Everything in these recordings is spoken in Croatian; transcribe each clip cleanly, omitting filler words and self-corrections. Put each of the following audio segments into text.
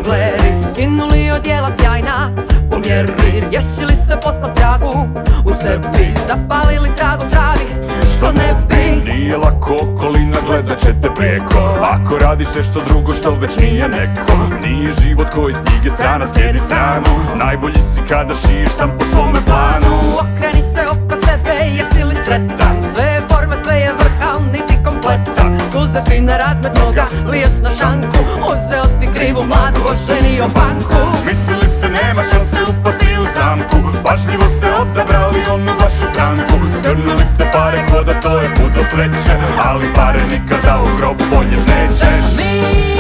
žongleri, skinuli odjela sjajna po mjeri, riješili se posla tragu u sebi, zapalili tragu travi, što ne bi. Nije lako okolina, gledat će te preko, ako radiš nešto drugo što već nije neko. Nije život koji iz knjige strana slijedi stranu, najbolji si kada šiješ sam po svome planu. Okreni se oko sebe, jesi li sretan? Sve je forme, sve je vrh, al nisi kompletan. Suze si na razmet noga, liješ na šanku, uzeo si krivu mladu, oženio banku. Mislili ste nema šanse upasti u zamku, pažljivo ste odabrali onu vašu stranku. Zgrnuli ste pare ko da to je put do sreće, ali pare nikada u grob ponjet nećeš. Mi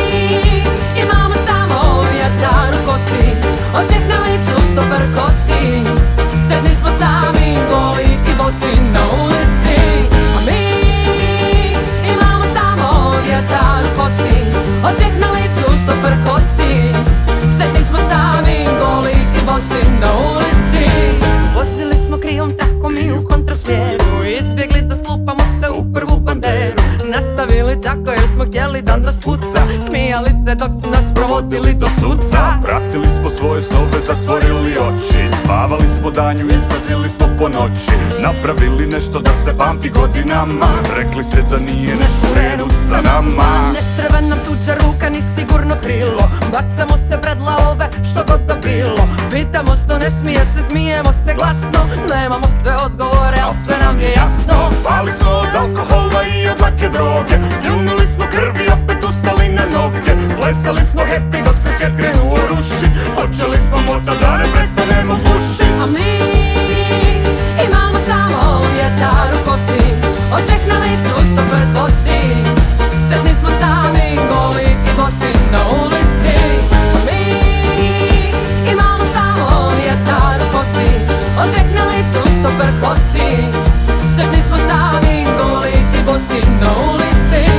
imamo samo vjetar u kosi, osmijeh na licu što prkosi. Sretni smo sami, goli i bosi na ulici. A mi imamo samo vjetar u kosi, osmijeh na licu što prkosi. Sretni smo sami, goli i bosi na ulici. Vozili smo krivom tako mi u kontrasmjeru, izbjegli da slupamo se u prvu banderu. Nastavili tako jer smo htjeli da nas puca, smijali se dok su nas provodili do suca. Pratili smo svoje snove, zatvorili oči, spavali smo danju, izlazili smo po noći. Napravili nešto da se pamti godinama, rekli se da nije nešto u redu sa nama. Ne treba nam tuđa ruka ni sigurno krilo, bacamo se pred lavove što god da bilo. Pitamo što ne smije se, smijemo se glasno, nemamo sve odgovore, al sve nam je jasno. Pali smo od alkohola i od lake droge, pljunuli smo krvi, opet ustali na noge. Plesali smo happy dok se svijet krenuo ruši, počeli smo moto da ne prestanemo pušit. A mi imamo samo vjetar u kosi, osmijeh na licu što prkosi. Sretni smo sami, goli i bosi na ulici. A mi imamo samo vjetar u kosi, osmijeh na licu što prkosi. Sretni smo sami, goli i bosi na ulici.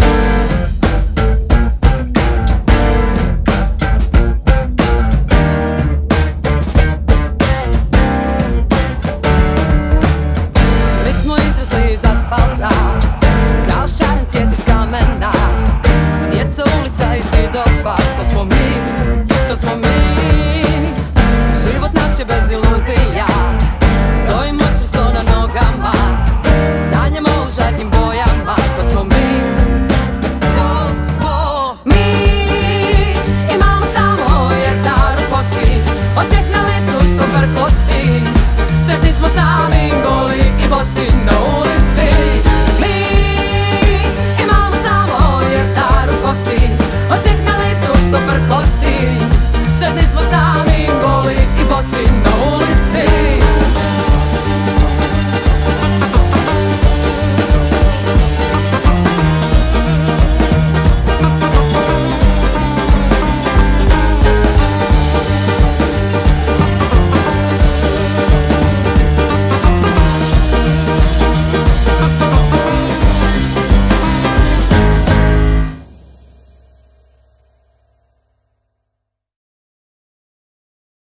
Mi smo izrasli iz asfalta, kao šaren cvijet iz kamena. Djeca, ulica i zidova, to smo mi, to smo mi.